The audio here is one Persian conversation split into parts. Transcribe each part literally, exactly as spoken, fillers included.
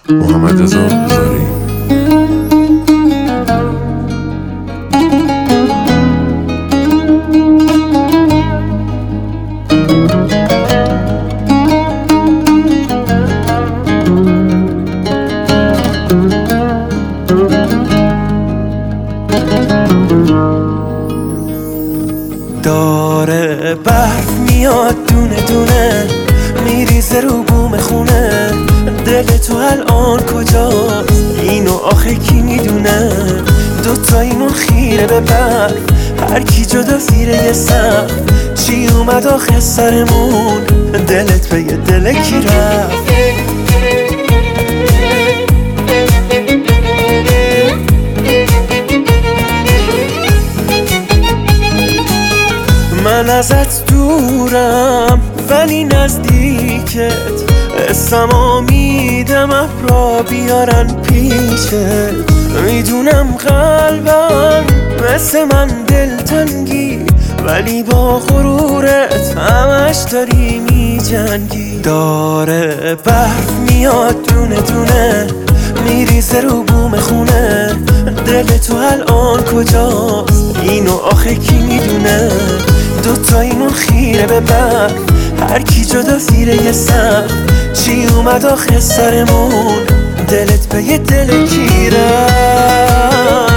محمد رضا هزاری. داره برف میاد دونه دونه میریزه رو بوم خونه. دل تو الان کجاست؟ اینو آخه کی میدونه؟ دوتا اینون خیره به برف، هر کی جدا زیر یه سقف. چی اومد آخه سرمون؟ دلت به یه دل کی رفت؟ من ازت دورم ولی نزدیکت، اسمو میدم ابرا بیارن پیشت. میدونم قلبم مثل من دلتنگی، ولی با غرورت همش داری میجنگی. داره برف میاد دونه دونه میریزه رو بوم خونه. دل تو الان کجاست؟ اینو آخه کی میدونه؟ دوتا اینون خیره به برف، هر کی جدا زیر یه سقف. چی اومد آخه سرمون؟ دلت به یه دل کی رفت؟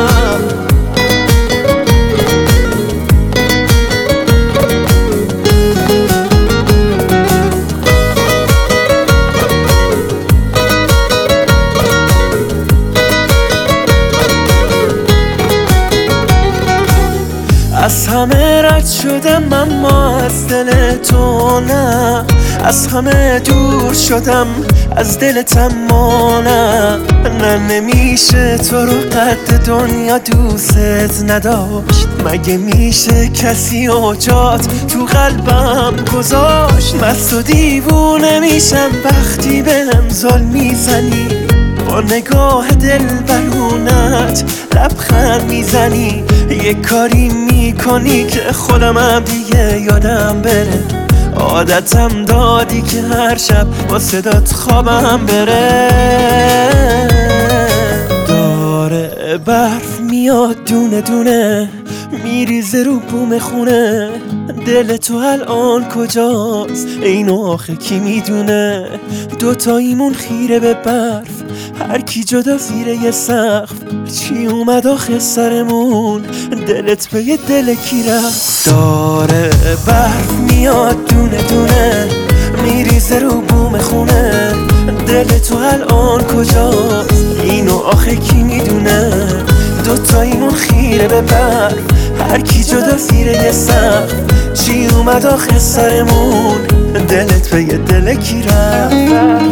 از همه رد شدم اما از دل تو نه، از همه دور شدم از دلت اما نه. نه نمیشه تو رو قد دنیا دوست نداشت، مگه میشه کسی اوجات تو قلبم گذاشت؟ مست و دیوونه میشم وقتی بهم ظلم میزنی، با نگاه دل برونت لبخند میزنی. یه کاری میکنی که خودمم دیگه یادم بره، عادتم دادی که هر شب با صدات خوابم بره. داره برف میاد دونه دونه میریزه رو بوم خونه. دل تو الان کجاست؟ اینو آخه کی میدونه؟ دوتاییمون خیره به برف، هر کی جدا زیر یه سقف. چی اومد آخه سرمون؟ دلت به یه دل کی رفت؟ داره برف میاد دونه دونه میریزه رو بوم خونه. دل تو الان کجاست؟ اینو آخه کی میدونه؟ دوتاییمون خیره به برف، هر کی جدا زیر یه سقف. چی اومد آخه سرمون؟ دلت به یه دل کی رفت؟